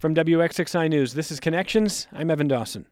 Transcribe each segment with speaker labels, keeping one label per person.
Speaker 1: From WXXI News, this is Connections. I'm Evan Dawson.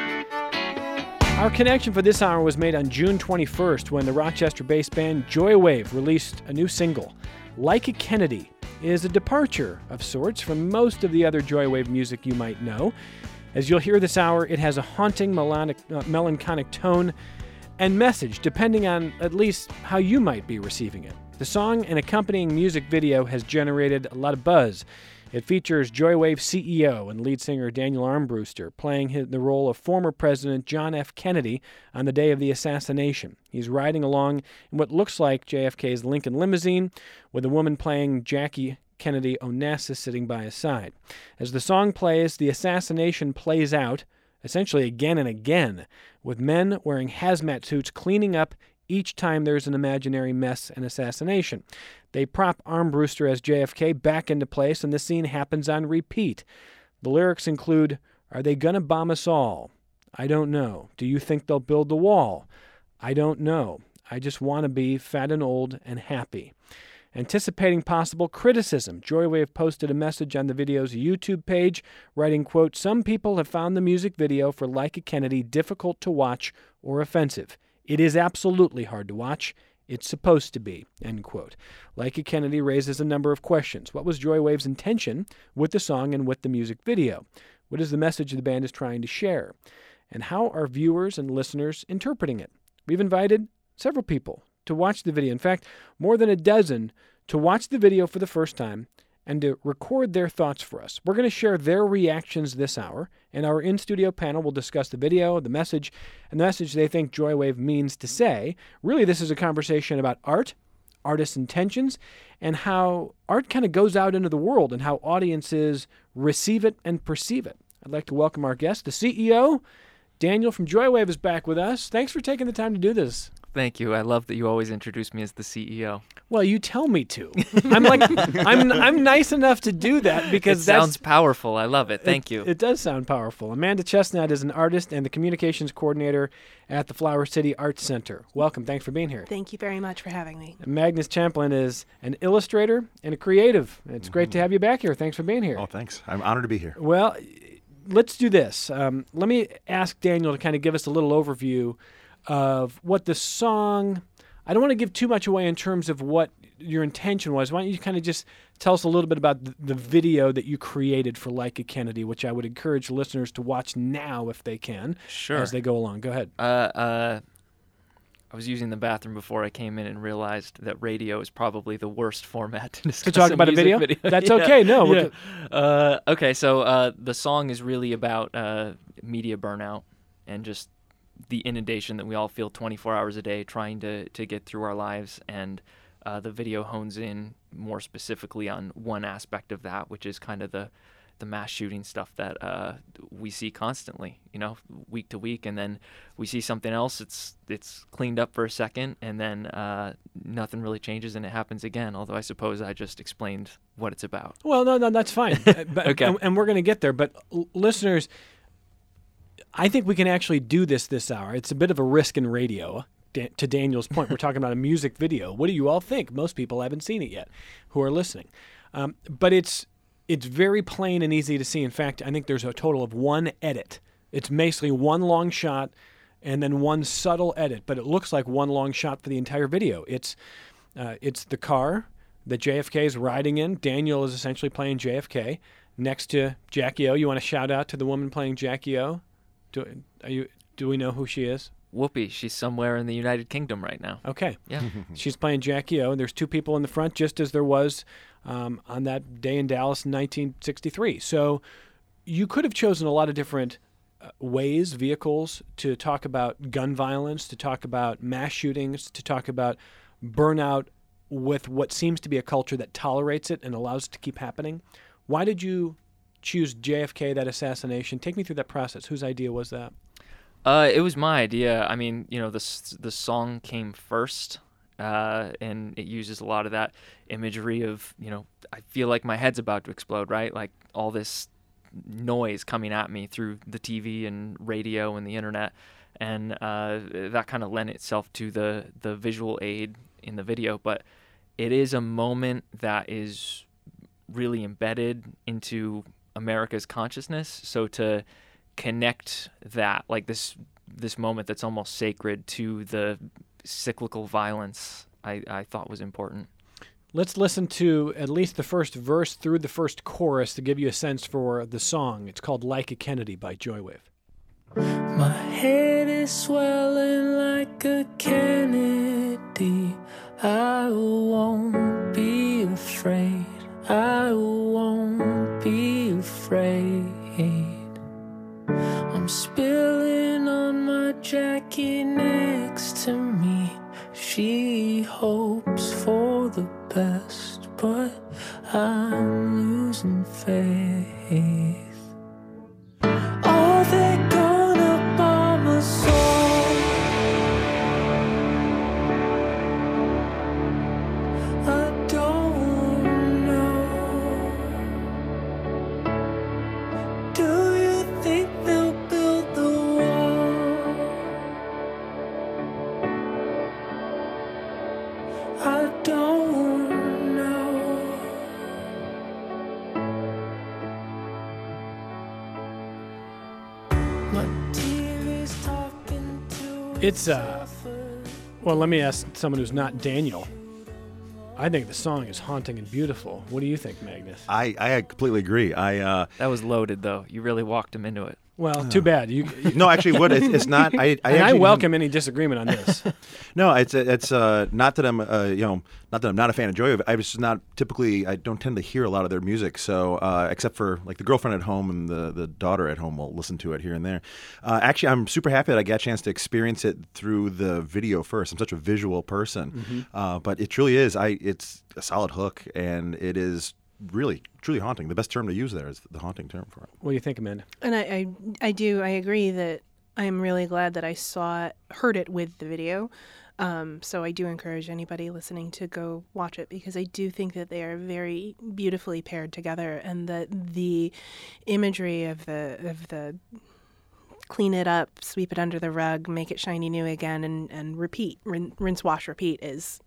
Speaker 1: Our connection for this hour was made on June 21st when the Rochester-based band Joywave released a new single. Like a Kennedy is a departure of sorts from most of the other Joywave music you might know. As you'll hear this hour, it has a haunting, melancholic tone and message, depending on at least how you might be receiving it. The song and accompanying music video has generated a lot of buzz. It features Joywave CEO and lead singer Daniel Armbruster playing the role of former President John F. Kennedy on the day of the assassination. He's riding along in what looks like JFK's Lincoln limousine, with a woman playing Jackie Kennedy Onassis sitting by his side. As the song plays, the assassination plays out, essentially again and again, with men wearing hazmat suits cleaning up each time there's an imaginary mess and assassination. They prop Armbruster as JFK back into place, and the scene happens on repeat. The lyrics include, "Are they gonna bomb us all? I don't know. Do you think they'll build the wall? I don't know. I just want to be fat and old and happy." Anticipating possible criticism, Joywave posted a message on the video's YouTube page, writing, quote, "Some people have found the music video for Like a Kennedy difficult to watch or offensive. It is absolutely hard to watch. It's supposed to be," end quote. Like a Kennedy raises a number of questions. What was Joywave's intention with the song and with the music video? What is the message the band is trying to share? And how are viewers and listeners interpreting it? We've invited several people to watch the video. In fact, more than a dozen to watch the video for the first time and to record their thoughts for us. We're going to share their reactions this hour, and our in-studio panel will discuss the video, the message, and the message they think Joywave means to say. Really, this is a conversation about art, artists' intentions, and how art kind of goes out into the world and how audiences receive it and perceive it. I'd like to welcome our guest, the CEO, Daniel from Joywave, is back with us. Thanks for taking the time to do this.
Speaker 2: Thank you. I love that you always introduce me as the CEO.
Speaker 1: Well, you tell me to. I'm nice enough to do that because
Speaker 2: that sounds powerful. I love it. Thank you.
Speaker 1: It does sound powerful. Amanda Chestnut is an artist and the communications coordinator at the Flower City Arts Center. Welcome. Thanks for being here.
Speaker 3: Thank you very much for having me.
Speaker 1: And Magnus Champlin is an illustrator and a creative. It's great to have you back here. Thanks for being here.
Speaker 4: Oh, thanks. I'm honored to be here.
Speaker 1: Well, let's do this. Let me ask Daniel to kind of give us a little overview of what the song, I don't want to give too much away in terms of what your intention was. Why don't you kind of just tell us a little bit about the video that you created for Like a Kennedy, which I would encourage listeners to watch now if they can, as they go along. Go ahead.
Speaker 2: I was using the bathroom before I came in and realized that radio is probably the worst format to discuss
Speaker 1: to talk about a video? That's okay. No.
Speaker 2: Yeah. Okay, so the song is really about media burnout and just the inundation that we all feel 24 hours a day trying to get through our lives. And the video hones in more specifically on one aspect of that, which is kind of the mass shooting stuff that we see constantly, week to week. And then we see something else, it's cleaned up for a second, and then nothing really changes and it happens again. Although I suppose I just explained what it's about.
Speaker 1: Well, no, that's fine.
Speaker 2: Okay.
Speaker 1: And we're going to get there. But listeners, I think we can actually do this hour. It's a bit of a risk in radio. To Daniel's point, we're talking about a music video. What do you all think? Most people haven't seen it yet who are listening. But it's very plain and easy to see. In fact, I think there's a total of one edit. It's basically one long shot and then one subtle edit, but it looks like one long shot for the entire video. It's the car that JFK is riding in. Daniel is essentially playing JFK next to Jackie O. You want to shout out to the woman playing Jackie O? Do we know who she is?
Speaker 2: Whoopi. She's somewhere in the United Kingdom right now.
Speaker 1: Okay.
Speaker 2: Yeah.
Speaker 1: She's playing Jackie O. There's two people in the front, just as there was on that day in Dallas in 1963. So you could have chosen a lot of different vehicles to talk about gun violence, to talk about mass shootings, to talk about burnout with what seems to be a culture that tolerates it and allows it to keep happening. Why did you choose JFK, that assassination? Take me through that process. Whose idea was that?
Speaker 2: It was my idea. I mean, the song came first, and it uses a lot of that imagery of, I feel like my head's about to explode, right? Like all this noise coming at me through the TV and radio and the internet, and that kind of lent itself to the visual aid in the video. But it is a moment that is really embedded into America's consciousness. So to connect that, like this moment that's almost sacred, to the cyclical violence, I thought was important.
Speaker 1: Let's listen to at least the first verse through the first chorus to give you a sense for the song. It's called Like a Kennedy by Joywave.
Speaker 3: My head is swelling like a Kennedy. I won't be afraid. I won't be afraid. I'm spilling on my Jackie next to me. She hopes for the best, but I'm losing faith. Are they gonna bomb us all? I don't know. Do you think they'll build the wall? I don't know. My TV's talking to
Speaker 1: It's, well, let me ask someone who's not Daniel. I think the song is haunting and beautiful. What do you think, Magnus?
Speaker 4: I completely agree.
Speaker 2: That was loaded, though. You really walked him into it.
Speaker 1: Well, too bad.
Speaker 4: No, actually, what it's not. I
Speaker 1: I welcome any disagreement on this.
Speaker 4: No, it's not that I'm not that I'm not a fan of Joy. I was just not typically. I don't tend to hear a lot of their music. So except for like the girlfriend at home and the daughter at home will listen to it here and there. Actually, I'm super happy that I got a chance to experience it through the video first. I'm such a visual person, but it truly is. It's a solid hook, and it is really truly haunting. The best term to use there is the haunting term for it.
Speaker 1: What do you think, Amanda?
Speaker 5: And I agree that I'm really glad that I heard it with the video. So I do encourage anybody listening to go watch it, because I do think that they are very beautifully paired together, and that the imagery of the clean it up, sweep it under the rug, make it shiny new again, and repeat, rinse, wash, repeat is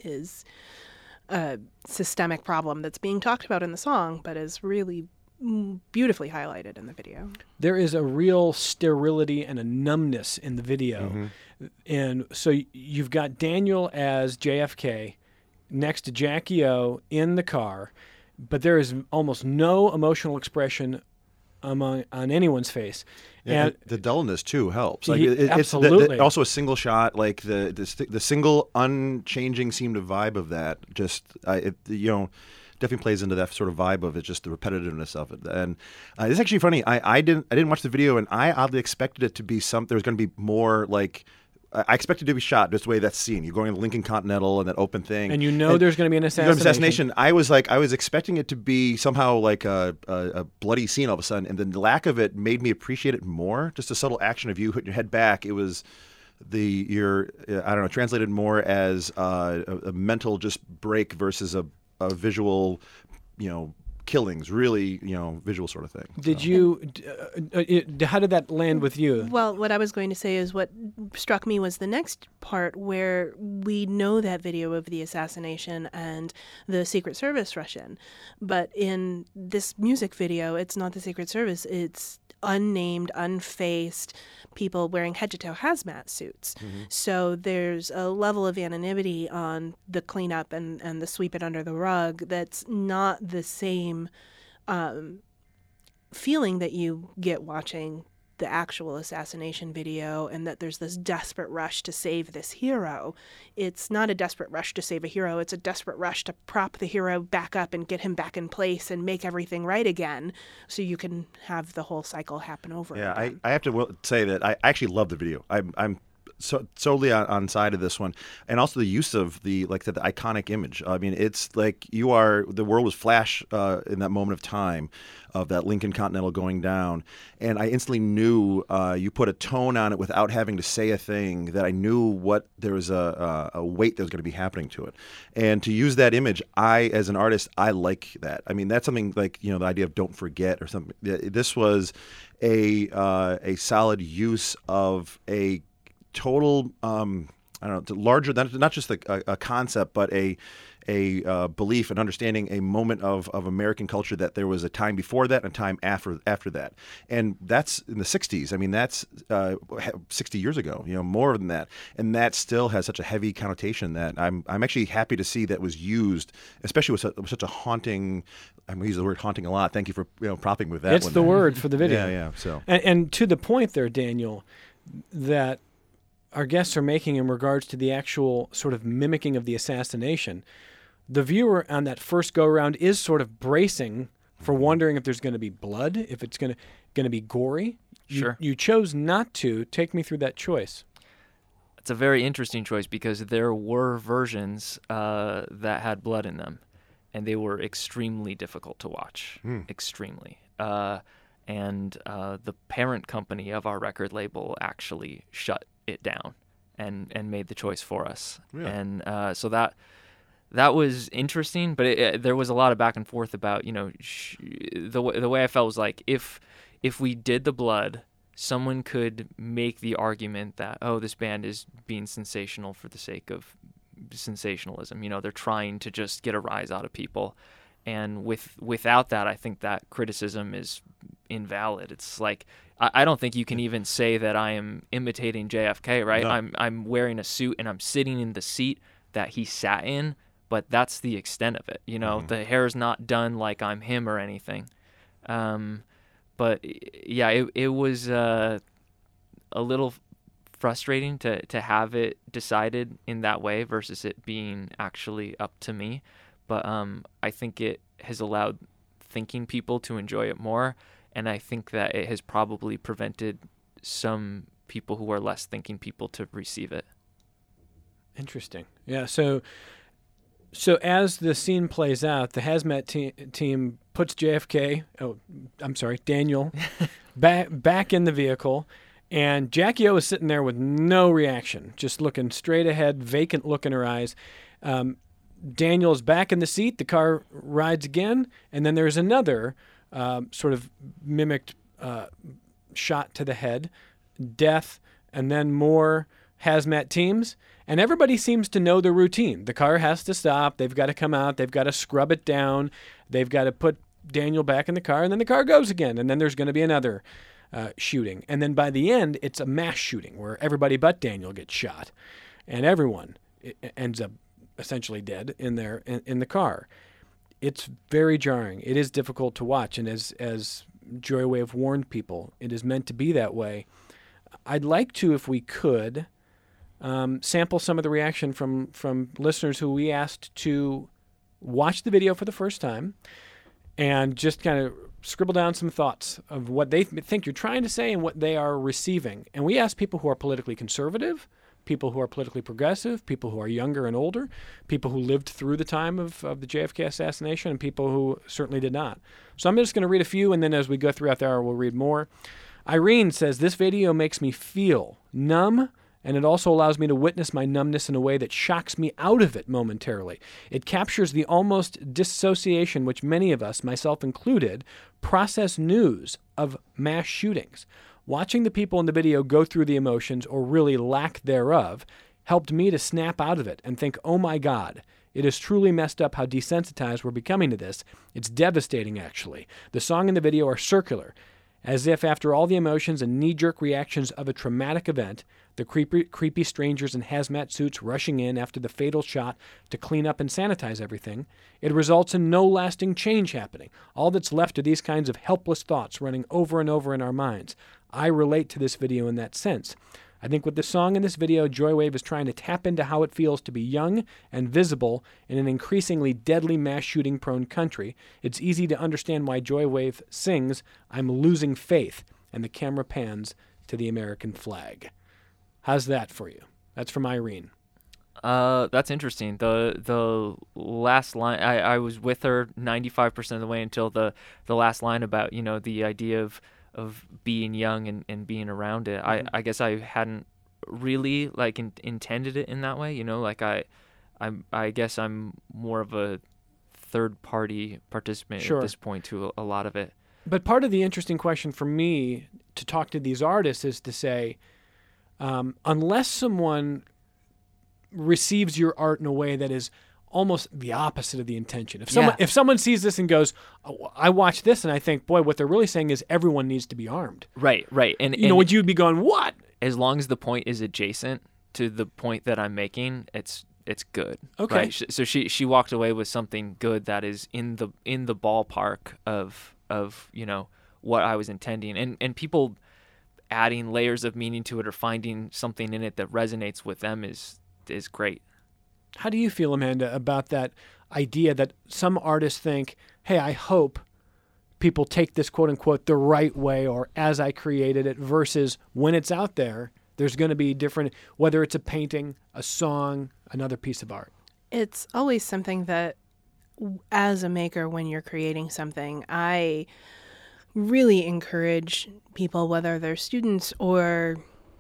Speaker 5: a systemic problem that's being talked about in the song, but is really beautifully highlighted in the video.
Speaker 1: There is a real sterility and a numbness in the video. And so you've got Daniel as JFK next to Jackie O in the car, but there is almost no emotional expression on anyone's face.
Speaker 4: Yeah,
Speaker 1: and
Speaker 4: the dullness too helps.
Speaker 1: Absolutely.
Speaker 4: It's also a single shot, like the single unchanging seemed of vibe of that. Just definitely plays into that sort of vibe of it, just the repetitiveness of it. And it's actually funny. I didn't watch the video, and I oddly expected it to be there was going to be more like. I expected it to be shot just the way that's seen. You're going to the Lincoln Continental and that open thing.
Speaker 1: And there's going to be an assassination.
Speaker 4: I was expecting it to be somehow like a bloody scene all of a sudden, and the lack of it made me appreciate it more. Just a subtle action of you putting your head back. It was translated more as a mental just break versus a visual, killings, really, visual sort of thing.
Speaker 1: How did that land with you?
Speaker 5: Well, what I was going to say is what struck me was the next part, where we know that video of the assassination and the Secret Service rush in. But in this music video, it's not the Secret Service. It's unnamed, unfaced people wearing head-to-toe hazmat suits. So there's a level of anonymity on the cleanup and the sweep it under the rug that's not the same feeling that you get watching the actual assassination video, and that there's this desperate rush to save this hero. It's not a desperate rush to save a hero. It's a desperate rush to prop the hero back up and get him back in place and make everything right again, so you can have the whole cycle happen over again.
Speaker 4: Yeah, I have to say that I actually love the video. I'm solely on side of this one, and also the use of the iconic image. I mean, it's like the world was flash in that moment of time of that Lincoln Continental going down, and I instantly knew you put a tone on it without having to say a thing, that I knew there was a weight that was going to be happening to it. And to use that image, as an artist, I like that. I mean, that's something like, the idea of don't forget or something. This was a solid use of a total, larger than not just a concept, but a a belief and understanding a moment of American culture, that there was a time before that and a time after that. And that's in the 60s. I mean, that's 60 years ago, more than that. And that still has such a heavy connotation that I'm actually happy to see that was used, especially with such a haunting, I'm going to use the word haunting a lot. Thank you for prompting me with that.
Speaker 1: It's the word for the video.
Speaker 4: Yeah. So,
Speaker 1: and to the point there, Daniel, that our guests are making in regards to the actual sort of mimicking of the assassination, the viewer on that first go-around is sort of bracing for wondering if there's going to be blood, if it's going to be gory.
Speaker 2: Sure.
Speaker 1: You chose not to. Take me through that choice.
Speaker 2: It's a very interesting choice because there were versions that had blood in them, and they were extremely difficult to watch. Extremely. And the parent company of our record label actually shut it down and made the choice for us.
Speaker 4: Really?
Speaker 2: And so that was interesting, but there was a lot of back and forth about, the way I felt was like, if we did the blood, someone could make the argument that, oh, this band is being sensational for the sake of sensationalism. They're trying to just get a rise out of people. And without that, I think that criticism is invalid. It's like, I don't think you can even say that I am imitating JFK, right?
Speaker 4: No.
Speaker 2: I'm wearing a suit and I'm sitting in the seat that he sat in, but that's the extent of it. The hair is not done like I'm him or anything. But yeah, it was a little frustrating to have it decided in that way versus it being actually up to me. But I think it has allowed thinking people to enjoy it more, and I think that it has probably prevented some people who are less thinking people to receive it.
Speaker 1: Interesting. Yeah. So as the scene plays out, the hazmat team puts Daniel, back in the vehicle, and Jackie O is sitting there with no reaction, just looking straight ahead, vacant look in her eyes. Daniel's back in the seat. The car rides again, and then there's another sort of mimicked shot to the head, death, and then more hazmat teams. And everybody seems to know the routine. The car has to stop. They've got to come out. They've got to scrub it down. They've got to put Daniel back in the car, and then the car goes again. And then there's going to be another shooting. And then by the end, it's a mass shooting where everybody but Daniel gets shot. And everyone ends up essentially dead in the car. It's very jarring. It is difficult to watch. And as Joywave warned people, it is meant to be that way. I'd like to, if we could, sample some of the reaction from listeners who we asked to watch the video for the first time and just kind of scribble down some thoughts of what they think you're trying to say and what they are receiving. And we asked people who are politically conservative, people who are politically progressive, people who are younger and older, people who lived through the time of the JFK assassination, and people who certainly did not. So I'm just going to read a few, and then as we go throughout the hour, we'll read more. Irene says, this video makes me feel numb, and it also allows me to witness my numbness in a way that shocks me out of it momentarily. It captures the almost dissociation which many of us, myself included, process news of mass shootings. Watching the people in the video go through the emotions, or really lack thereof, helped me to snap out of it and think, oh my God, it is truly messed up how desensitized we're becoming to this. It's devastating, actually. The song and the video are circular, as if after all the emotions and knee-jerk reactions of a traumatic event, the creepy strangers in hazmat suits rushing in after the fatal shot to clean up and sanitize everything, it results in no lasting change happening. All that's left are these kinds of helpless thoughts running over and over in our minds. I relate to this video in that sense. I think with the song in this video, Joywave is trying to tap into how it feels to be young and visible in an increasingly deadly mass shooting prone country. It's easy to understand why Joywave sings, I'm losing faith, and the camera pans to the American flag. How's that for you? That's from Irene.
Speaker 2: That's interesting. The last line, I was with her 95% of the way until the last line about, the idea of being young and being around it.
Speaker 1: Mm-hmm.
Speaker 2: I guess I hadn't really intended it in that way. I guess I'm more of a third party participant
Speaker 1: Sure.
Speaker 2: at this point to a lot of it.
Speaker 1: But part of the interesting question for me to talk to these artists is to say, unless someone receives your art in a way that is almost the opposite of the intention.
Speaker 2: Yeah.
Speaker 1: If someone sees this and goes, oh, I watch this and I think, boy, what they're really saying is everyone needs to be armed.
Speaker 2: Right. And
Speaker 1: Would you be going, what?
Speaker 2: as long as the point is adjacent to the point that I'm making, it's good.
Speaker 1: Okay.
Speaker 2: Right? So she walked away with something good that is in the ballpark of what I was intending, and people adding layers of meaning to it or finding something in it that resonates with them is great.
Speaker 1: How do you feel, Amanda, about that idea that some artists think, hey, I hope people take this quote unquote the right way or as I created it, versus when it's out there, there's going to be different, whether it's a painting, a song, another piece of art.
Speaker 5: It's always something that, as a maker, when you're creating something, I really encourage people, whether they're students or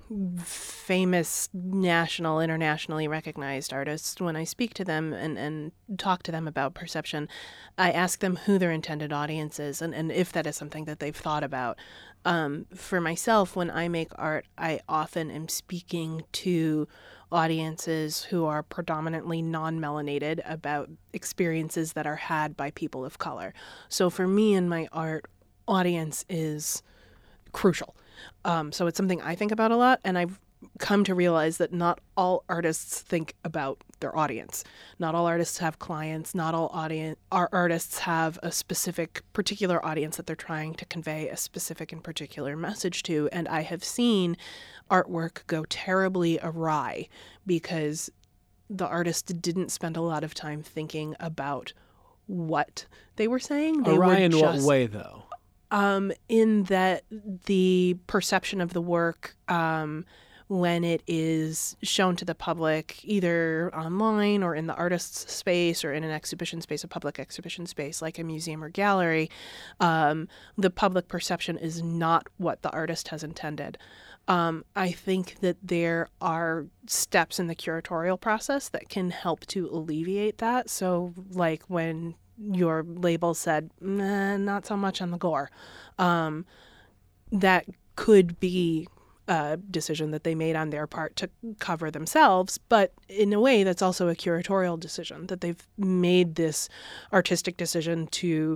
Speaker 5: famous national, internationally recognized artists, when I speak to them and talk to them about perception, I ask them who their intended audience is and if that is something that they've thought about. For myself, when I make art, I often am speaking to audiences who are predominantly non-melanated about experiences that are had by people of color. So for me in my art, audience is crucial. So it's something I think about a lot, and I've come to realize that not all artists think about their audience. Not all artists have clients. Not all artists have a specific particular audience that they're trying to convey a specific and particular message to. And I have seen artwork go terribly awry because the artist didn't spend a lot of time thinking about what they were saying. They
Speaker 1: Awry
Speaker 5: were
Speaker 1: in
Speaker 5: just,
Speaker 1: what way, though?
Speaker 5: in that the perception of the work, when it is shown to the public, either online or in the artist's space or in an exhibition space, a public exhibition space like a museum or gallery, the public perception is not what the artist has intended. I think that there are steps in the curatorial process that can help to alleviate that. So like when your label said, not so much on the gore. That could be a decision that they made on their part to cover themselves, but in a way that's also a curatorial decision, that they've made this artistic decision to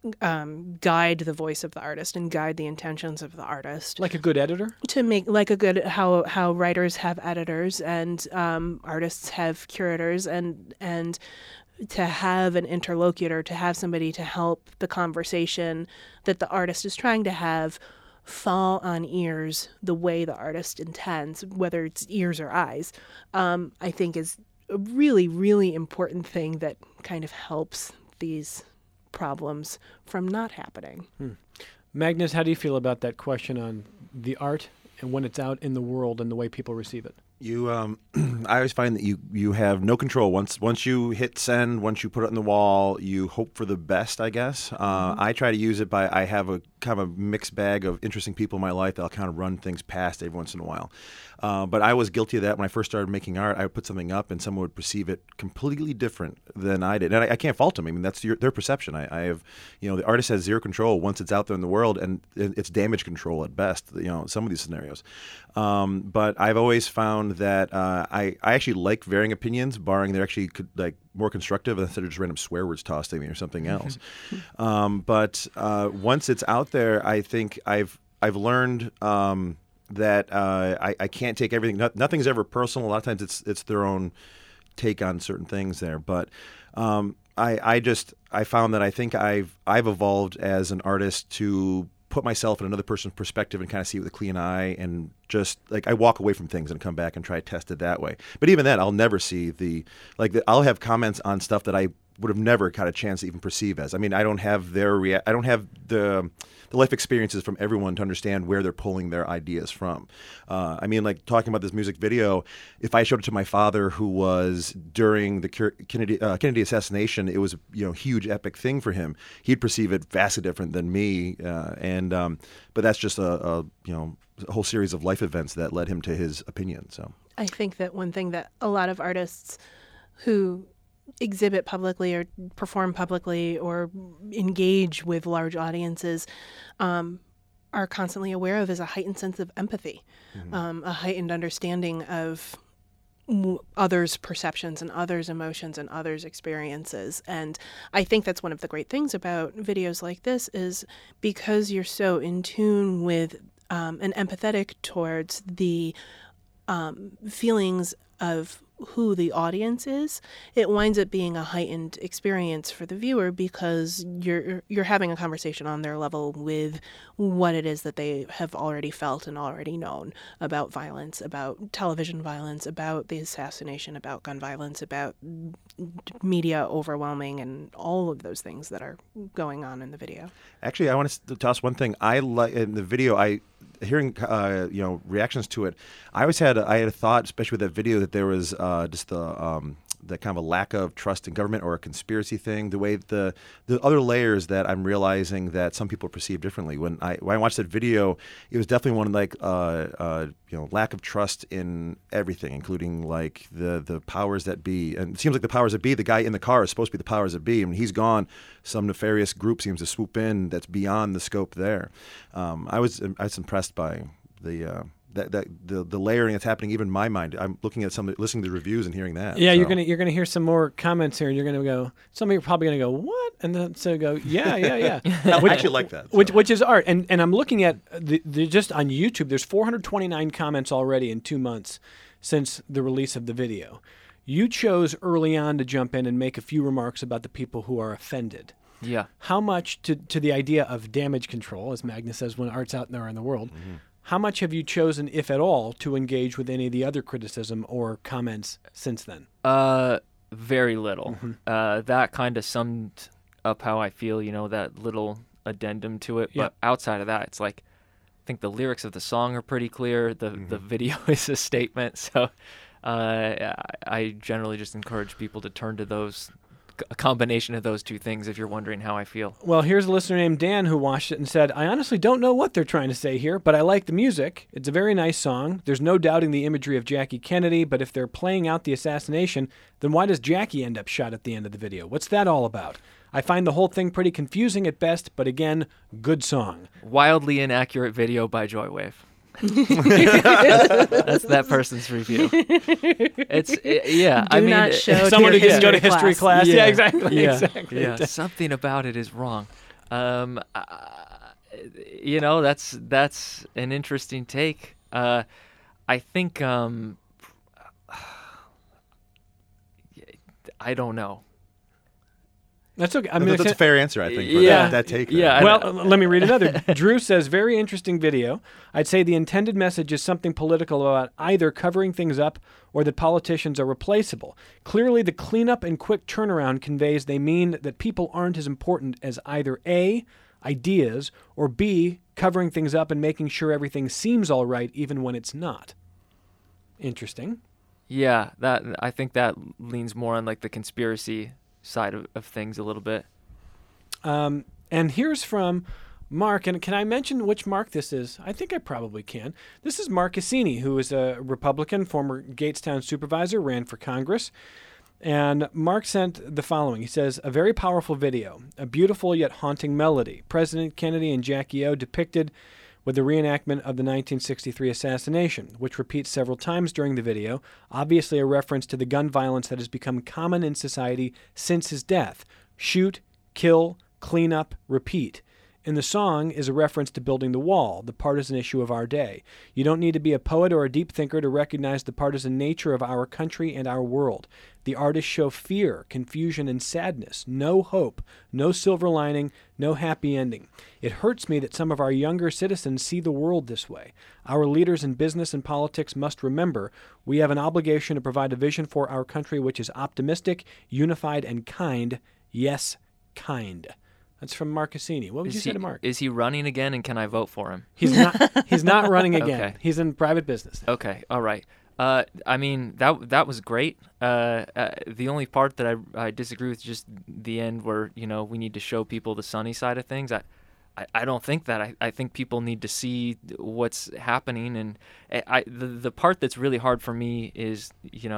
Speaker 5: guide the voice of the artist and guide the intentions of the artist.
Speaker 1: Like a good editor?
Speaker 5: To make like a good, how writers have editors and artists have curators, and to have an interlocutor, to have somebody to help the conversation that the artist is trying to have fall on ears the way the artist intends, whether it's ears or eyes, I think is a really, really important thing that kind of helps these problems from not happening.
Speaker 1: Magnus, how do you feel about that question on the art and when it's out in the world and the way people receive it?
Speaker 4: I always find that you have no control. Once you hit send, once you put it on the wall, you hope for the best, I guess. I try to use it I have a kind of a mixed bag of interesting people in my life that I'll kind of run things past every once in a while. But I was guilty of that when I first started making art. I would put something up and someone would perceive it completely different than I did. And I can't fault them. I mean, that's their perception. I have, the artist has zero control once it's out there in the world, and it's damage control at best, some of these scenarios. But I've always found that I actually like varying opinions, barring they're actually more constructive instead of just random swear words tossed at me or something else. But once it's out there, I think I've learned that I can't take everything. Nothing's ever personal. A lot of times it's their own take on certain things there. But I found that I think I've evolved as an artist to put myself in another person's perspective and kind of see it with a clean eye, and just I walk away from things and come back and try to test it that way. But even then, I'll never see I'll have comments on stuff that I would have never got a chance to even perceive as. I mean, I don't have I don't have the life experiences from everyone to understand where they're pulling their ideas from. I mean, like talking about this music video, if I showed it to my father, who was during the Kennedy assassination, it was a huge epic thing for him. He'd perceive it vastly different than me, but that's just a whole series of life events that led him to his opinion. So
Speaker 5: I think that one thing that a lot of artists who exhibit publicly or perform publicly or engage with large audiences are constantly aware of is a heightened sense of empathy, a heightened understanding of others' perceptions and others' emotions and others' experiences. And I think that's one of the great things about videos like this is because you're so in tune with and empathetic towards the feelings of who the audience is, it winds up being a heightened experience for the viewer because you're having a conversation on their level with what it is that they have already felt and already known about violence, about television violence, about the assassination, about gun violence, about media overwhelming, and all of those things that are going on in the video.
Speaker 4: Actually, I want to toss one thing. I like in the video. Hearing reactions to it, I had a thought, especially with that video, that there was just the kind of a lack of trust in government or a conspiracy thing. The way the other layers that I'm realizing that some people perceive differently. When I watched that video, it was definitely one like lack of trust in everything, including like the powers that be. And it seems like the powers that be, the guy in the car is supposed to be the powers that be, and when he's gone, some nefarious group seems to swoop in that's beyond the scope there. I was impressed by the layering that's happening even in my mind. I'm looking at listening to the reviews and hearing that.
Speaker 1: Yeah,
Speaker 4: so.
Speaker 1: you're gonna hear some more comments here, and you're gonna go. Some of you are probably gonna go, what? And then so go, yeah.
Speaker 4: I actually like that. So.
Speaker 1: Which is art, and I'm looking at the just on YouTube. There's 429 comments already in 2 months since the release of the video. You chose early on to jump in and make a few remarks about the people who are offended.
Speaker 2: Yeah.
Speaker 1: How much to the idea of damage control, as Magnus says, when art's out there in the world? Mm-hmm. How much have you chosen, if at all, to engage with any of the other criticism or comments since then?
Speaker 2: Very little.
Speaker 1: Mm-hmm.
Speaker 2: That kind of summed up how I feel, that little addendum to it.
Speaker 1: Yep.
Speaker 2: But outside of that, it's like, I think the lyrics of the song are pretty clear. The video is a statement. So I generally just encourage people to turn to a combination of those two things if you're wondering how I feel.
Speaker 1: Well, here's a listener named Dan who watched it and said, I honestly don't know what they're trying to say here, but I like the music. It's a very nice song. There's no doubting the imagery of Jackie Kennedy, but if they're playing out the assassination, then why does Jackie end up shot at the end of the video? What's that all about? I find the whole thing pretty confusing at best, but again, good song.
Speaker 2: Wildly inaccurate video by Joywave. That's that person's review.
Speaker 5: Do not show
Speaker 1: someone who didn't go to
Speaker 5: history
Speaker 1: history class. Yeah, exactly.
Speaker 2: Yeah,
Speaker 1: Exactly.
Speaker 2: yeah. Something about it is wrong. That's an interesting take. I think I don't know.
Speaker 1: That's okay.
Speaker 4: That's a fair answer, I think, for that take.
Speaker 2: Yeah.
Speaker 1: Well, let me read another. Drew says, very interesting video. I'd say the intended message is something political about either covering things up or that politicians are replaceable. Clearly, the cleanup and quick turnaround conveys they mean that people aren't as important as either A, ideas, or B, covering things up and making sure everything seems all right even when it's not. Interesting.
Speaker 2: Yeah, I think that leans more on like the conspiracy side of things a little bit.
Speaker 1: And here's from Mark, and can I mention which Mark this is? I think I probably can. This is Mark Cassini, who is a Republican, former Gatestown supervisor, ran for Congress. And Mark sent the following. He says, a very powerful video, a beautiful yet haunting melody. President Kennedy and Jackie O depicted with the reenactment of the 1963 assassination, which repeats several times during the video, obviously a reference to the gun violence that has become common in society since his death. Shoot, kill, clean up, repeat. In the song is a reference to building the wall, the partisan issue of our day. You don't need to be a poet or a deep thinker to recognize the partisan nature of our country and our world. The artists show fear, confusion, and sadness. No hope, no silver lining, no happy ending. It hurts me that some of our younger citizens see the world this way. Our leaders in business and politics must remember we have an obligation to provide a vision for our country which is optimistic, unified, and kind. Yes, kind. That's from Mark Cassini. What would you say to Mark?
Speaker 2: Is he running again, and can I vote for him?
Speaker 1: He's not. He's not running again.
Speaker 2: Okay.
Speaker 1: He's in private business now.
Speaker 2: Okay, all right. I mean, that was great. The only part that I disagree with is just the end where, we need to show people the sunny side of things. I don't think that. I think people need to see what's happening. And the part that's really hard for me is,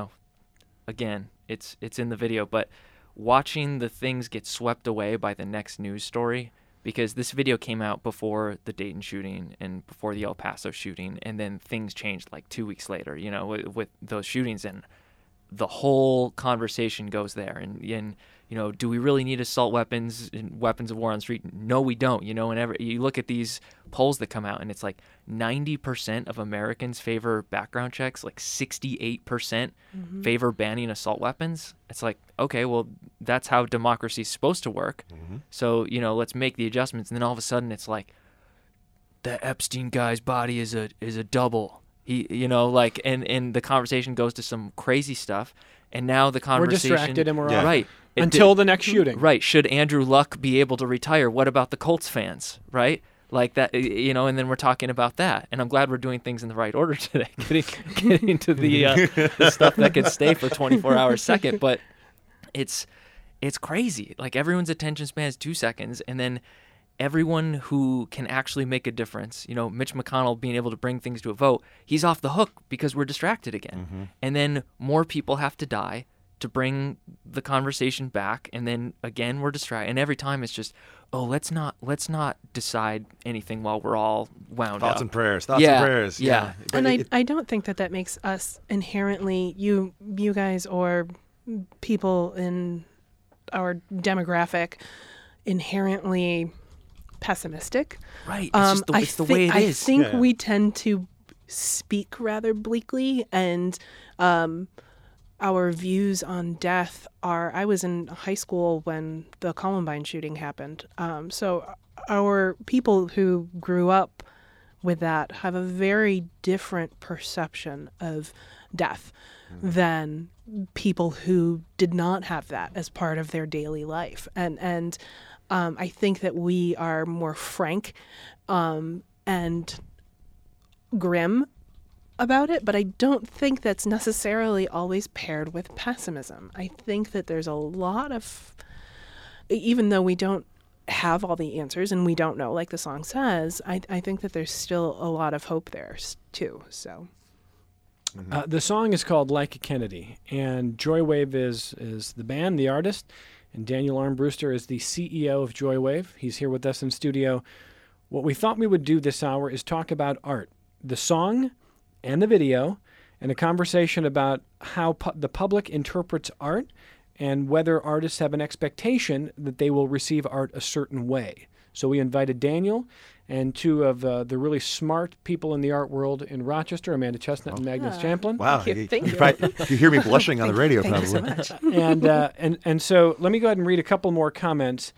Speaker 2: again, it's in the video, but watching the things get swept away by the next news story, because this video came out before the Dayton shooting and before the El Paso shooting, and then things changed like 2 weeks later, with those shootings. And the whole conversation goes there. And you know, do we really need assault weapons and weapons of war on the street? No, we don't. You know, whenever you look at these polls that come out, and it's like 90% of Americans favor background checks, like 68% favor banning assault weapons. It's like, okay, well, that's how democracy's supposed to work. So, you know, let's make the adjustments. And then all of a sudden it's like, the Epstein guy's body is a double. He, you know, like, and the conversation goes to some crazy stuff. And now the conversation...
Speaker 1: We're distracted and we're
Speaker 4: Yeah.
Speaker 1: off.
Speaker 2: Right.
Speaker 1: Until the next shooting.
Speaker 2: Right. Should Andrew Luck be able to retire? What about the Colts fans? Right? Like that, you know, and then we're talking about that. And I'm glad we're doing things in the right order today, getting to the stuff that could stay for 24 hours second. But it's crazy. Like everyone's attention span is 2 seconds. And then everyone who can actually make a difference, you know, Mitch McConnell being able to bring things to a vote, he's off the hook because we're distracted again. And then more people have to die to bring the conversation back, and then again we're distracted. And every time it's just, oh, let's not decide anything while we're all wound up.
Speaker 4: Thoughts and prayers. Thoughts and prayers.
Speaker 2: Yeah.
Speaker 4: But
Speaker 5: And I don't think that makes us inherently, you guys or people in our demographic, inherently pessimistic.
Speaker 2: Right. It's just it's the way it is.
Speaker 5: I think
Speaker 4: Yeah.
Speaker 5: we tend to speak rather bleakly, and our views on death are... I was in high school when the Columbine shooting happened. So our people who grew up with that have a very different perception of death than people who did not have that as part of their daily life. And I think that we are more frank and grim about it, but I don't think that's necessarily always paired with pessimism. I think that there's a lot of, even though we don't have all the answers and we don't know, like the song says, I think that there's still a lot of hope there too. So
Speaker 1: The song is called Like a Kennedy, and Joywave is the band, the artist, and Daniel Armbruster is the CEO of Joywave. He's here with us in studio. What we thought we would do this hour is talk about art, the song and the video, and a conversation about how the public interprets art and whether artists have an expectation that they will receive art a certain way. So we invited Daniel and two of the really smart people in the art world in Rochester, Amanda Chestnut and Magnus Champlin.
Speaker 4: wow.
Speaker 5: Thank you. Thank you.
Speaker 4: You hear me blushing on the radio,
Speaker 5: Thank you
Speaker 4: probably.
Speaker 5: so much.
Speaker 1: And so let me go ahead and read a couple more comments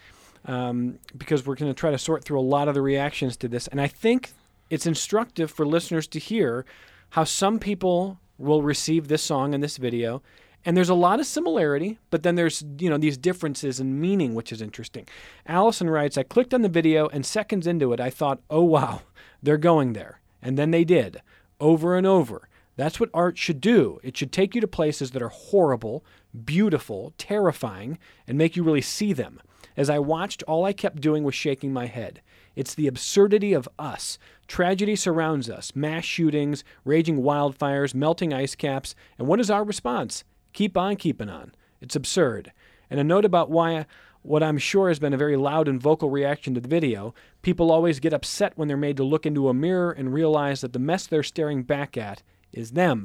Speaker 1: because we're going to try to sort through a lot of the reactions to this. And I think it's instructive for listeners to hear how some people will receive this song and this video. And there's a lot of similarity, but then there's, these differences in meaning, which is interesting. Allison writes, I clicked on the video and seconds into it, I thought, oh, wow, they're going there. And then they did, over and over. That's what art should do. It should take you to places that are horrible, beautiful, terrifying, and make you really see them. As I watched, all I kept doing was shaking my head. It's the absurdity of us. Tragedy surrounds us. Mass shootings, raging wildfires, melting ice caps. And what is our response? Keep on keeping on. It's absurd. And a note about what I'm sure has been a very loud and vocal reaction to the video. People always get upset when they're made to look into a mirror and realize that the mess they're staring back at is them.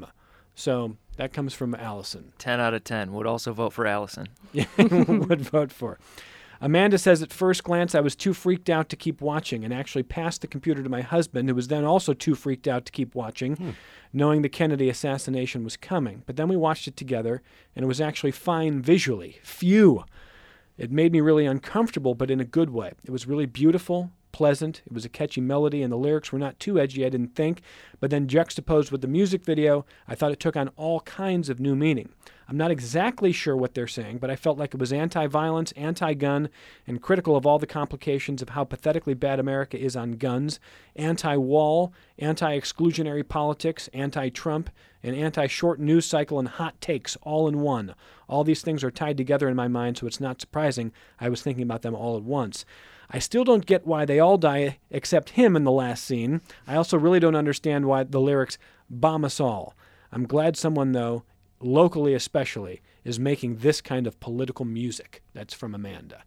Speaker 1: So that comes from Allison.
Speaker 2: 10 out of 10. Would also vote for Allison.
Speaker 1: Would vote for. Amanda says, at first glance, I was too freaked out to keep watching and actually passed the computer to my husband, who was then also too freaked out to keep watching, knowing the Kennedy assassination was coming. But then we watched it together, and it was actually fine visually. Phew! It made me really uncomfortable, but in a good way. It was really beautiful, pleasant. It was a catchy melody, and the lyrics were not too edgy, I didn't think. But then juxtaposed with the music video, I thought it took on all kinds of new meaning. I'm not exactly sure what they're saying, but I felt like it was anti-violence, anti-gun, and critical of all the complications of how pathetically bad America is on guns, anti-wall, anti-exclusionary politics, anti-Trump, and anti-short news cycle and hot takes all in one. All these things are tied together in my mind, so it's not surprising I was thinking about them all at once. I still don't get why they all die except him in the last scene. I also really don't understand why the lyrics bomb us all. I'm glad someone, though, locally especially, is making this kind of political music. That's from Amanda.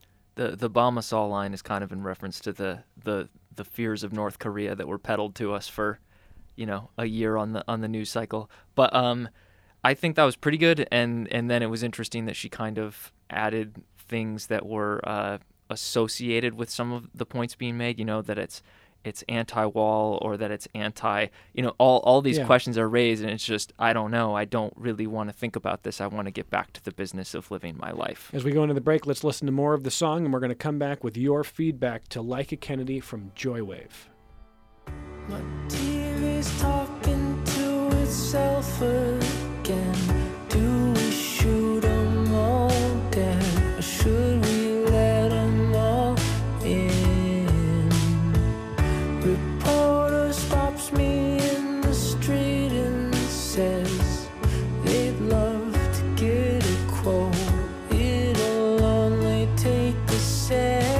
Speaker 2: The bomb us all line is kind of in reference to the fears of North Korea that were peddled to us for, a year on the news cycle. But I think that was pretty good, and then it was interesting that she kind of added things that were associated with some of the points being made. That it's anti-wall, or that it's anti. All these questions are raised, and it's just, I don't know. I don't really want to think about this. I want to get back to the business of living my life.
Speaker 1: As we go into the break, let's listen to more of the song, and we're going to come back with your feedback to Like a Kennedy from Joywave.
Speaker 3: My TV's talking to itself again. Do we shoot 'em all dead, or should we let 'em all in? Reporter stops me in the street and says they'd love to get a quote. It'll only take a sec.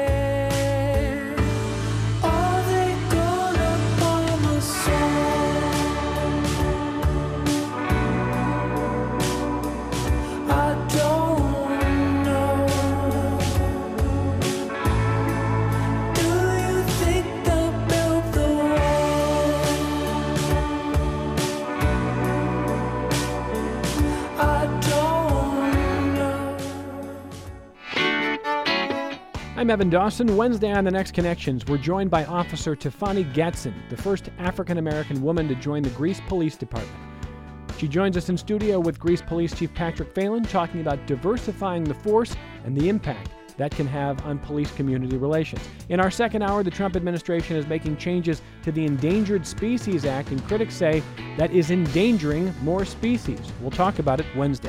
Speaker 1: I'm Evan Dawson. Wednesday on The Next Connections, we're joined by Officer Tiffany Gatson, the first African-American woman to join the Greece Police Department. She joins us in studio with Greece Police Chief Patrick Phelan, talking about diversifying the force and the impact that can have on police-community relations. In our second hour, the Trump administration is making changes to the Endangered Species Act, and critics say that is endangering more species. We'll talk about it Wednesday.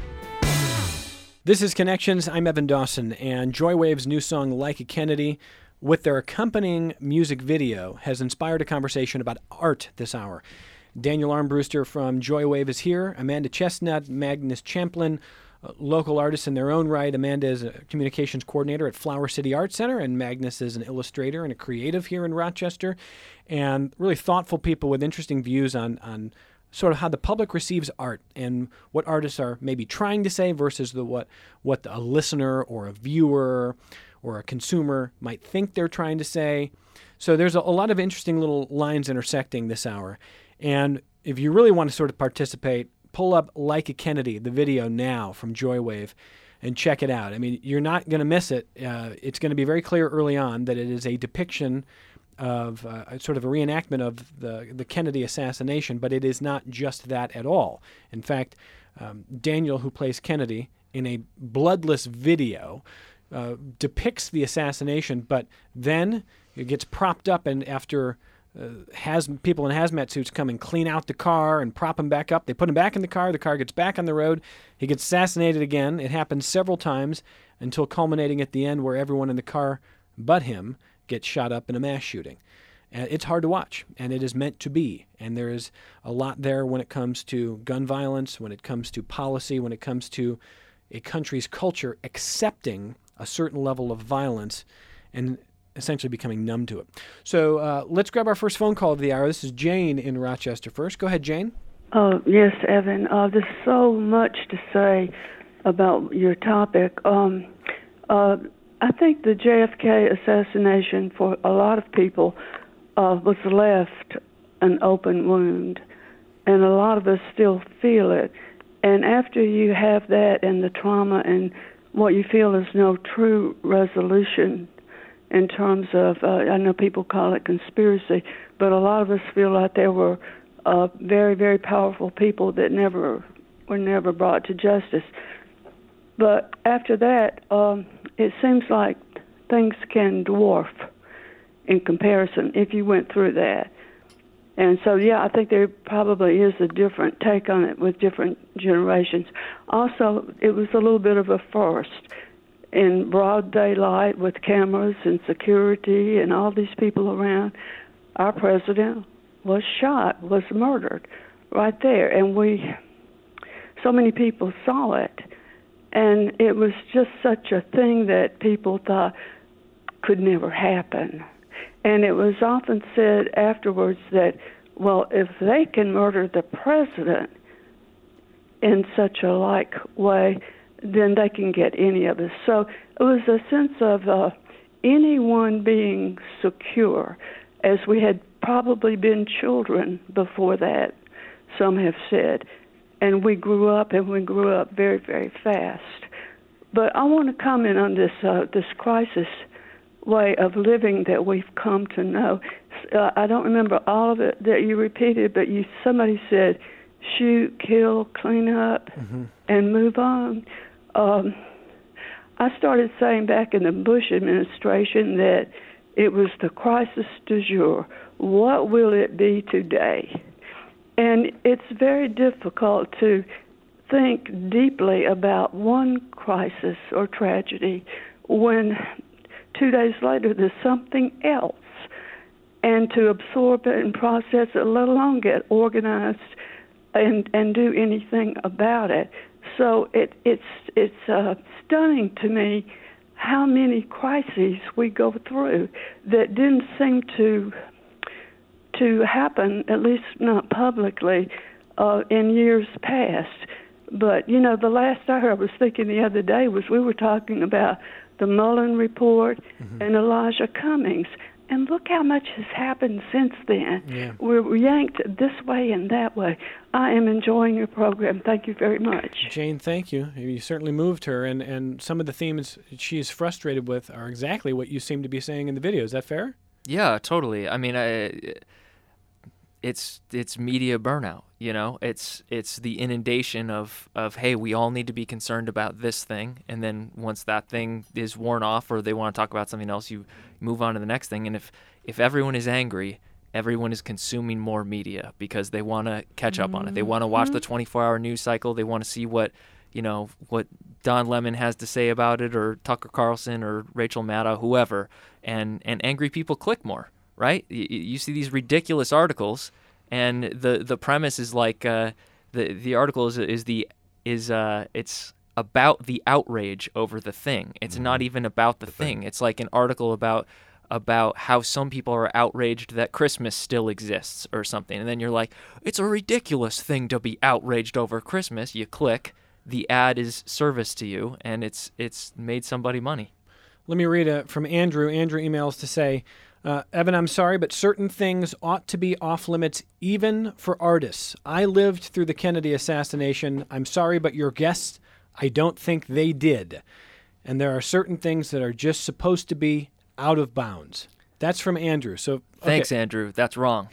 Speaker 1: This is Connections. I'm Evan Dawson, and Joywave's new song, Like a Kennedy, with their accompanying music video, has inspired a conversation about art this hour. Daniel Armbruster from Joywave is here. Amanda Chestnut, Magnus Champlin, local artists in their own right. Amanda is a communications coordinator at Flower City Art Center, and Magnus is an illustrator and a creative here in Rochester, and really thoughtful people with interesting views on sort of how the public receives art and what artists are maybe trying to say versus what a listener or a viewer or a consumer might think they're trying to say. So there's a lot of interesting little lines intersecting this hour. And if you really want to sort of participate, pull up Like a Kennedy, the video now from Joywave, and check it out. I mean, you're not going to miss it. It's going to be very clear early on that it is a depiction of sort of a reenactment of the Kennedy assassination, but it is not just that at all. In fact, Daniel, who plays Kennedy, in a bloodless video, depicts the assassination, but then it gets propped up, and after people in hazmat suits come and clean out the car and prop him back up, they put him back in the car gets back on the road, he gets assassinated again. It happens several times until culminating at the end where everyone in the car but him gets shot up in a mass shooting. And it's hard to watch, and it is meant to be. And there is a lot there when it comes to gun violence, when it comes to policy, when it comes to a country's culture accepting a certain level of violence and essentially becoming numb to it. So let's grab our first phone call of the hour. This is Jane in Rochester first. Go ahead, Jane.
Speaker 6: Yes, Evan. There's so much to say about your topic. I think the JFK assassination for a lot of people was left an open wound, and a lot of us still feel it. And after you have that and the trauma and what you feel is no true resolution in terms of, I know people call it conspiracy, but a lot of us feel like there were very, very powerful people that were never brought to justice. But after that, it seems like things can dwarf in comparison if you went through that. And so, I think there probably is a different take on it with different generations. Also, it was a little bit of a first. In broad daylight with cameras and security and all these people around, our president was shot, was murdered right there. And so many people saw it. And it was just such a thing that people thought could never happen. And it was often said afterwards that, well, if they can murder the president in such a like way, then they can get any of us. So it was a sense of anyone being secure, as we had probably been children before that, some have said. and we grew up very, very fast. But I want to comment on this crisis way of living that we've come to know. I don't remember all of it that you repeated, but somebody said, shoot, kill, clean up, and move on. I started saying back in the Bush administration that it was the crisis du jour. What will it be today? And it's very difficult to think deeply about one crisis or tragedy when 2 days later there's something else, and to absorb it and process it, let alone get organized and do anything about it. So it's stunning to me how many crises we go through that didn't seem to happen, at least not publicly, in years past. But, the last I heard, I was thinking the other day, was we were talking about the Mullen Report and Elijah Cummings. And look how much has happened since then.
Speaker 1: Yeah.
Speaker 6: We're yanked this way and that way. I am enjoying your program. Thank you very much.
Speaker 1: Jane, thank you. You certainly moved her, and some of the themes she's frustrated with are exactly what you seem to be saying in the video. Is that fair?
Speaker 2: Yeah, totally. I mean, it's media burnout. It's the inundation of hey, we all need to be concerned about this thing, and then once that thing is worn off, or they want to talk about something else, you move on to the next thing. And if everyone is angry, everyone is consuming more media because they want to catch up on it. They want to watch the 24-hour news cycle. They want to see what Don Lemon has to say about it, or Tucker Carlson, or Rachel Maddow, whoever. And angry people click more, right? You see these ridiculous articles, and the premise is like the article it's about the outrage over the thing. It's not even about the thing. It's like an article about how some people are outraged that Christmas still exists or something. And then you're like, it's a ridiculous thing to be outraged over Christmas. You click, the ad is service to you, and it's made somebody money.
Speaker 1: Let me read from Andrew. Andrew emails to say, Evan, I'm sorry, but certain things ought to be off limits even for artists. I lived through the Kennedy assassination. I'm sorry, but your guests, I don't think they did. And there are certain things that are just supposed to be out of bounds. That's from Andrew. So
Speaker 2: Thanks, Andrew. That's wrong.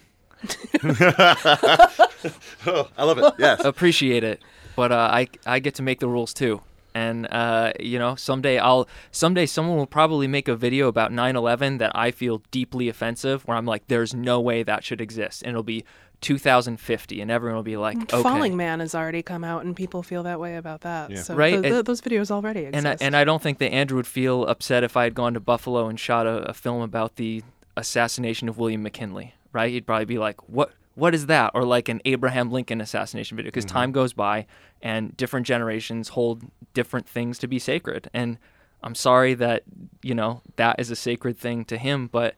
Speaker 4: Oh, I love it. Yes.
Speaker 2: Appreciate it. But I get to make the rules too. And someday someone will probably make a video about 9/11 that I feel deeply offensive, where I'm like, there's no way that should exist. And it'll be 2050, and everyone will be like, okay.
Speaker 5: Falling Man has already come out, and people feel that way about that.
Speaker 4: Yeah.
Speaker 5: So
Speaker 2: Right?
Speaker 5: those videos already exist.
Speaker 2: And I don't think that Andrew would feel upset if I had gone to Buffalo and shot a film about the assassination of William McKinley, right? He'd probably be like, what is that? Or like an Abraham Lincoln assassination video, because time goes by and different generations hold different things to be sacred. And I'm sorry that, that is a sacred thing to him, but,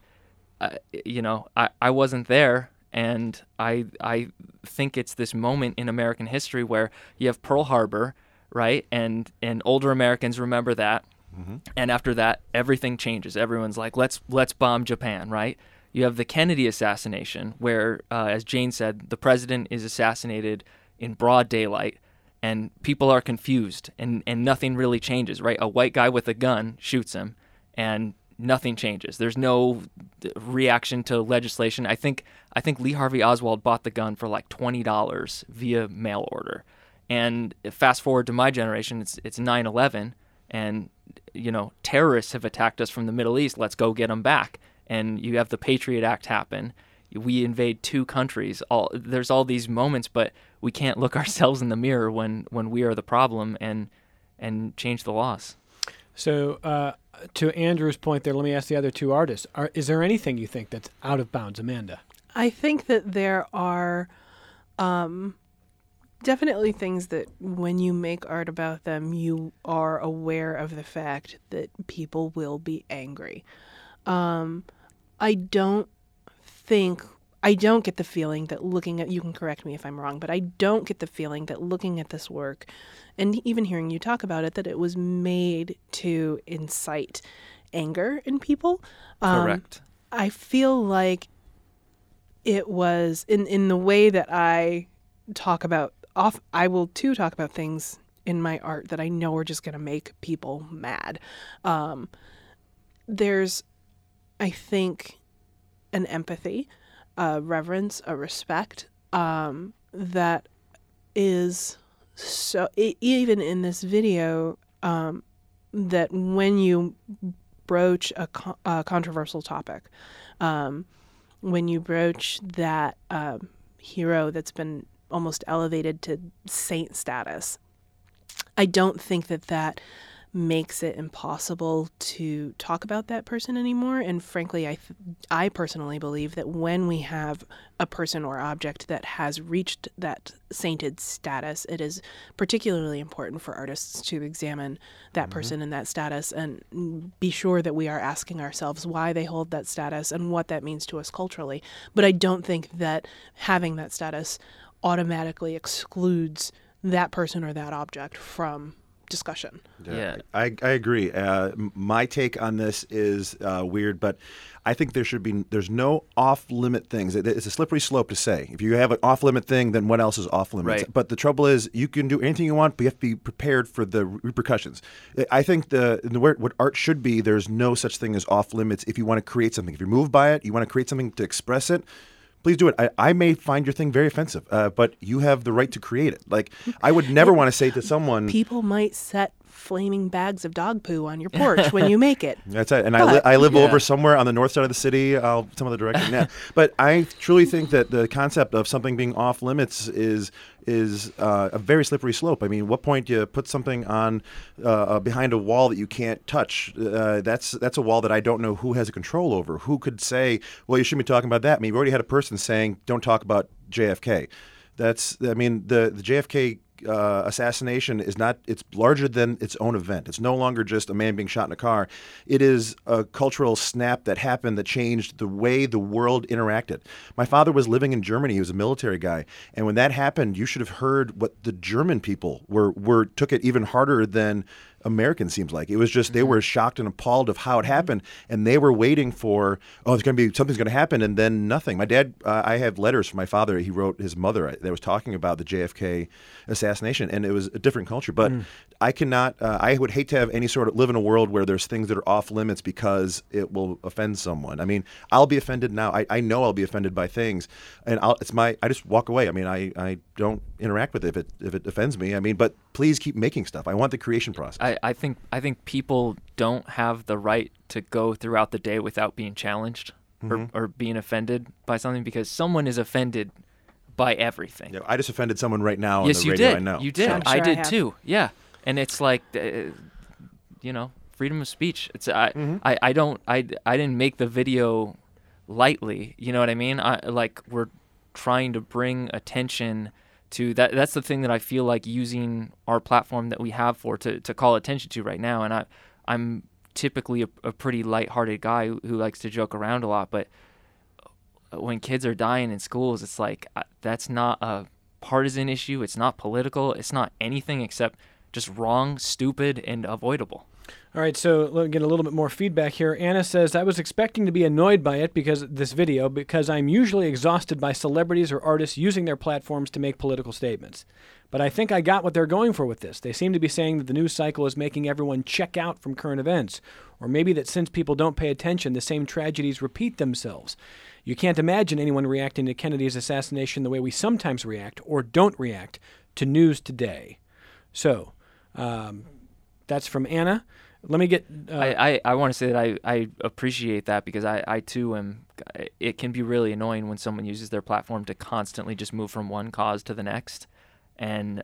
Speaker 2: I wasn't there. And I think it's this moment in American history where you have Pearl Harbor, right? And older Americans remember that. And after that, everything changes. Everyone's like, let's bomb Japan, right? You have the Kennedy assassination where, as Jane said, the president is assassinated in broad daylight, and people are confused, and nothing really changes, right? A white guy with a gun shoots him, and nothing changes. There's no reaction to legislation. I think Lee Harvey Oswald bought the gun for like $20 via mail order. And fast forward to my generation, it's 9/11, and terrorists have attacked us from the Middle East. Let's go get them back. And you have the Patriot Act happen. We invade two countries. There's all these moments, but we can't look ourselves in the mirror when we are the problem and change the laws.
Speaker 1: So to Andrew's point there, let me ask the other two artists. Is there anything you think that's out of bounds, Amanda?
Speaker 5: I think that there are definitely things that when you make art about them, you are aware of the fact that people will be angry. I don't get the feeling that looking at, you can correct me if I'm wrong, but I don't get the feeling that looking at this work and even hearing you talk about it, that it was made to incite anger in people.
Speaker 2: Correct.
Speaker 5: I feel like it was in the way that I talk about I will too talk about things in my art that I know are just going to make people mad. There's, I think, an empathy, a reverence, a respect that is so, even in this video, that when you broach a controversial topic, when you broach that hero that's been almost elevated to saint status, I don't think that makes it impossible to talk about that person anymore. And frankly, I personally believe that when we have a person or object that has reached that sainted status, it is particularly important for artists to examine that person and that status and be sure that we are asking ourselves why they hold that status and what that means to us culturally. But I don't think that having that status automatically excludes that person or that object from discussion.
Speaker 2: Yeah.
Speaker 4: I agree. My take on this is weird, but I think there's no off-limit things. It's a slippery slope to say. If you have an off-limit thing, then what else is off-limits?
Speaker 2: Right.
Speaker 4: But the trouble is you can do anything you want, but you have to be prepared for the repercussions. I think what art should be, there's no such thing as off-limits if you want to create something. If you're moved by it, you want to create something to express it, please do it. I may find your thing very offensive, but you have the right to create it. Like, I would never want to say to someone...
Speaker 5: People might set flaming bags of dog poo on your porch when you make it.
Speaker 4: That's it. And I live over somewhere on the north side of the city. Some of the direction. Yeah. But I truly think that the concept of something being off limits is a very slippery slope. I mean, what point do you put something on behind a wall that you can't touch? That's a wall that I don't know who has a control over. Who could say, well, you shouldn't be talking about that? I mean, we already had a person saying, don't talk about JFK. The JFK assassination is not, it's larger than its own event. It's no longer just a man being shot in a car. It is a cultural snap that happened that changed the way the world interacted. My father was living in Germany. He was a military guy. And when that happened, you should have heard what the German people took it even harder than Americans, seems like. It was just, they were shocked and appalled of how it happened, and they were waiting for, something's going to happen, and then nothing. My dad, I have letters from my father. He wrote his mother that was talking about the JFK assassination, and it was a different culture. But I cannot, I would hate to have any sort of, live in a world where there's things that are off limits because it will offend someone. I mean, I'll be offended now. I know I'll be offended by things, and I just walk away. I mean, I don't interact with it if it offends me. I mean, but please keep making stuff. I want the creation process.
Speaker 2: I think people don't have the right to go throughout the day without being challenged or being offended by something, because someone is offended by everything.
Speaker 4: Yeah, I just offended someone right now
Speaker 2: yes,
Speaker 4: on the
Speaker 2: you
Speaker 4: radio.
Speaker 2: did.
Speaker 4: I know.
Speaker 2: You did.
Speaker 5: I'm sure
Speaker 2: I did
Speaker 5: have.
Speaker 2: too. Yeah, and it's like, freedom of speech. It's I didn't make the video lightly. You know what I mean? We're trying to bring attention to that. That's the thing that I feel like using our platform that we have to call attention to right now. And I'm typically a pretty lighthearted guy who likes to joke around a lot, but when kids are dying in schools, it's like, that's not a partisan issue. It's not political. It's not anything except just wrong, stupid, and avoidable.
Speaker 1: All right, so let me get a little bit more feedback here. Anna says, I was expecting to be annoyed by it because I'm usually exhausted by celebrities or artists using their platforms to make political statements. But I think I got what they're going for with this. They seem to be saying that the news cycle is making everyone check out from current events, or maybe that since people don't pay attention, the same tragedies repeat themselves. You can't imagine anyone reacting to Kennedy's assassination the way we sometimes react or don't react to news today. So, that's from Anna. Let me get...
Speaker 2: I want to say that I appreciate that, because I too am... It can be really annoying when someone uses their platform to constantly just move from one cause to the next. And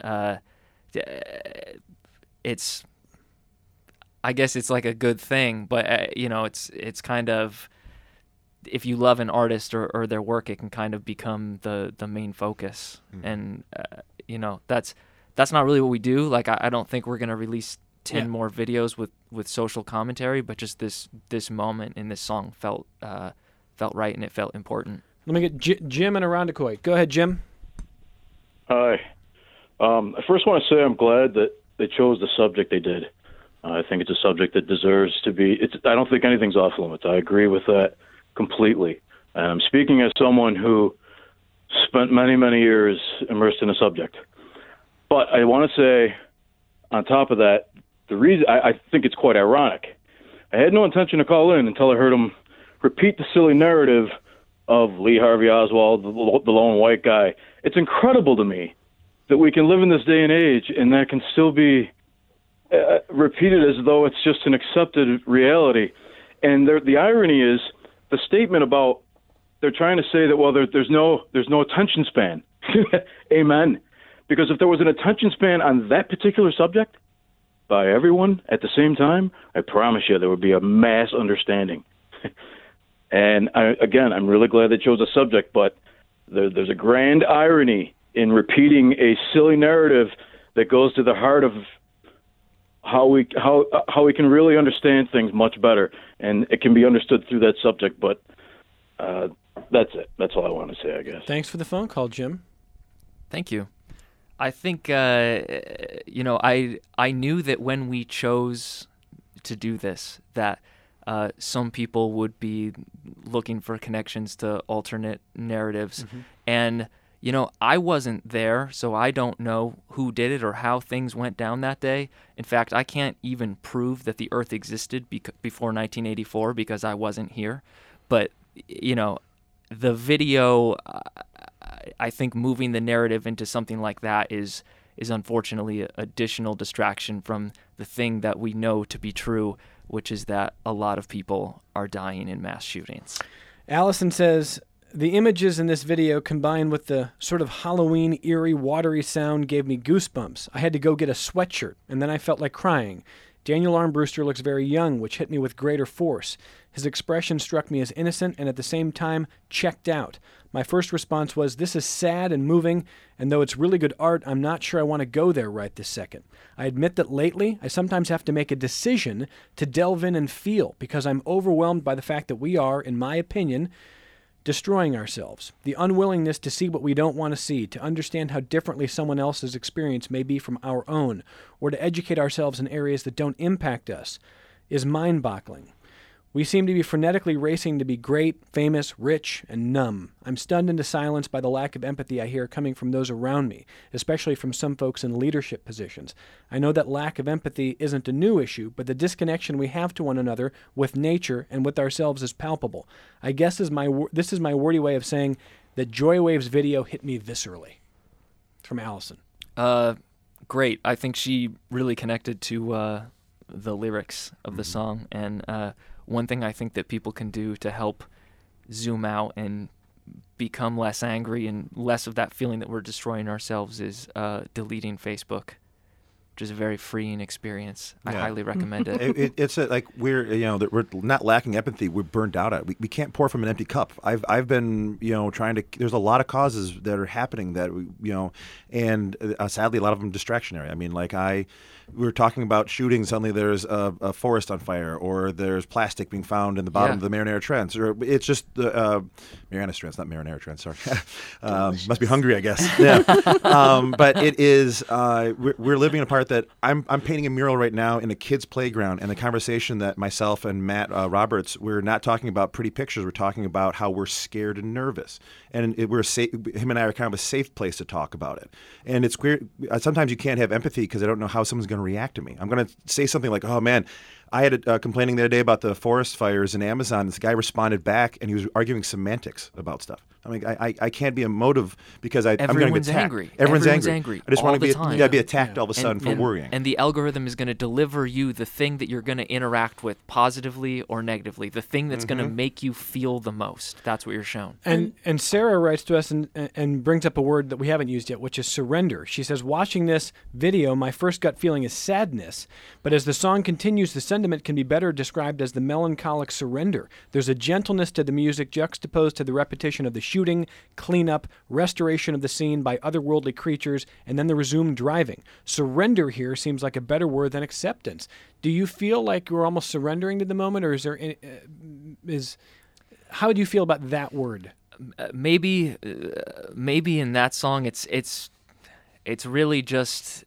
Speaker 2: it's... I guess it's like a good thing, but, it's kind of... If you love an artist or their work, it can kind of become the main focus. And, that's not really what we do. Like, I don't think we're going to release 10 more videos with social commentary, but just this moment in this song felt right, and it felt important.
Speaker 1: Let me get Jim in Irondequoit. Go ahead, Jim.
Speaker 7: Hi. I first want to say I'm glad that they chose the subject they did. I think it's a subject that deserves to be... I don't think anything's off limits. I agree with that completely. And I'm speaking as someone who spent many, many years immersed in a subject. But I want to say, on top of that, the reason I think it's quite ironic. I had no intention to call in until I heard him repeat the silly narrative of Lee Harvey Oswald, the lone white guy. It's incredible to me that we can live in this day and age and that can still be repeated as though it's just an accepted reality. And the irony is the statement about they're trying to say that, well, there's no attention span. Amen. Because if there was an attention span on that particular subject by everyone at the same time, I promise you there would be a mass understanding. And I'm really glad they chose a subject, but there's a grand irony in repeating a silly narrative that goes to the heart of how we can really understand things much better, and it can be understood through that subject. But that's it. That's all I want to say, I guess.
Speaker 1: Thanks for the phone call, Jim.
Speaker 2: Thank you. I think I knew that when we chose to do this, that some people would be looking for connections to alternate narratives.
Speaker 1: Mm-hmm.
Speaker 2: And, I wasn't there, so I don't know who did it or how things went down that day. In fact, I can't even prove that the Earth existed before 1984 because I wasn't here. But, the video, I think moving the narrative into something like that is unfortunately an additional distraction from the thing that we know to be true, which is that a lot of people are dying in mass shootings.
Speaker 1: Allison says, the images in this video combined with the sort of Halloween eerie watery sound gave me goosebumps. I had to go get a sweatshirt, and then I felt like crying. Daniel Armbruster looks very young, which hit me with greater force. His expression struck me as innocent and at the same time checked out. My first response was, this is sad and moving, and though it's really good art, I'm not sure I want to go there right this second. I admit that lately, I sometimes have to make a decision to delve in and feel, because I'm overwhelmed by the fact that we are, in my opinion, destroying ourselves. The unwillingness to see what we don't want to see, to understand how differently someone else's experience may be from our own, or to educate ourselves in areas that don't impact us, is mind-boggling. We seem to be frenetically racing to be great, famous, rich, and numb. I'm stunned into silence by the lack of empathy I hear coming from those around me, especially from some folks in leadership positions. I know that lack of empathy isn't a new issue, but the disconnection we have to one another, with nature, and with ourselves is palpable. I guess this is my wordy way of saying that Joywave's video hit me viscerally. From Allison.
Speaker 2: Great. I think she really connected to the lyrics of the song, and one thing I think that people can do to help zoom out and become less angry and less of that feeling that we're destroying ourselves is deleting Facebook, which is a very freeing experience. I highly recommend it.
Speaker 4: It's like we're not lacking empathy. We're burned out at it. We can't pour from an empty cup. I've been trying to. There's a lot of causes that are happening that and sadly a lot of them distractionary. I mean, we were talking about shootings. Suddenly there's a forest on fire, or there's plastic being found in the bottom of the Marinara Trench, or it's just the Mariana Trench, not Marinara Trench. Sorry, must be hungry, I guess. Yeah, but it is. We're living in a part that I'm painting a mural right now in a kid's playground, and the conversation that myself and Matt Roberts, we're not talking about pretty pictures. We're talking about how we're scared and nervous, and him and I are kind of a safe place to talk about it. And it's weird. Sometimes you can't have empathy because I don't know how someone's going to react to me. I'm going to say something like, oh man, I had complaining the other day about the forest fires in Amazon. This guy responded back, and he was arguing semantics about stuff. I mean, I can't be emotive because I'm going to get attacked.
Speaker 2: Angry.
Speaker 4: Everyone's angry. I just want to be attacked all of a sudden for worrying.
Speaker 2: And the algorithm is going to deliver you the thing that you're going to interact with positively or negatively, the thing that's going to make you feel the most. That's what you're shown.
Speaker 1: And Sarah writes to us and brings up a word that we haven't used yet, which is surrender. She says, watching this video, my first gut feeling is sadness, but as the song continues, the sentiment can be better described as the melancholic surrender. There's a gentleness to the music juxtaposed to the repetition of the shooting, cleanup, restoration of the scene by otherworldly creatures, and then the resumed driving. Surrender here seems like a better word than acceptance. Do you feel like you're almost surrendering to the moment, or is there how do you feel about that word?
Speaker 2: Maybe in that song it's really just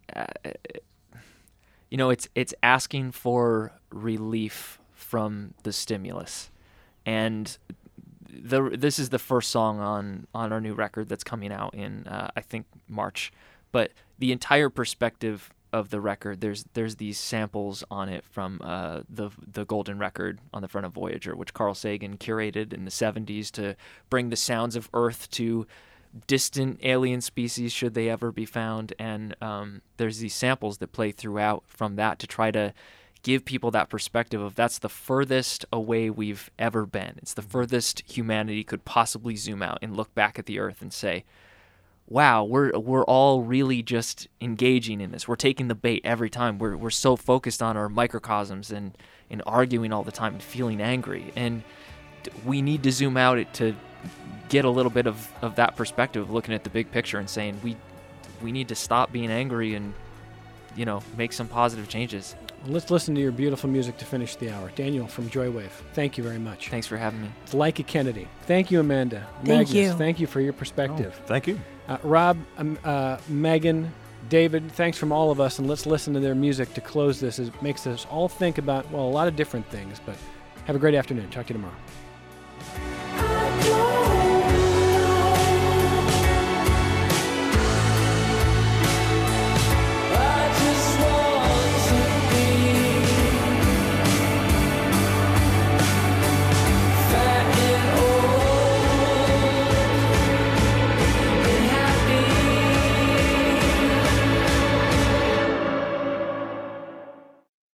Speaker 2: it's asking for relief from the stimulus, and this is the first song on our new record that's coming out in I think March, But the entire perspective of the record, there's these samples on it from the Golden Record on the front of Voyager, which Carl Sagan curated in the 70s to bring the sounds of Earth to distant alien species should they ever be found. And there's these samples that play throughout from that to try to give people that perspective of that's the furthest away we've ever been. It's the furthest humanity could possibly zoom out and look back at the Earth and say, wow, we're all really just engaging in this. We're taking the bait every time. We're so focused on our microcosms and arguing all the time and feeling angry. And we need to zoom out to get a little bit of that perspective, looking at the big picture and saying we need to stop being angry and, make some positive changes.
Speaker 1: Let's listen to your beautiful music to finish the hour. Daniel from Joywave, thank you very much.
Speaker 2: Thanks for having me.
Speaker 1: It's Leica Kennedy. Thank you, Amanda.
Speaker 5: Thank
Speaker 1: Magnus,
Speaker 5: you.
Speaker 1: Thank you for your perspective.
Speaker 4: Thank you.
Speaker 1: Rob, Megan, David, thanks from all of us, and let's listen to their music to close this. It makes us all think about, a lot of different things, but have a great afternoon. Talk to you tomorrow.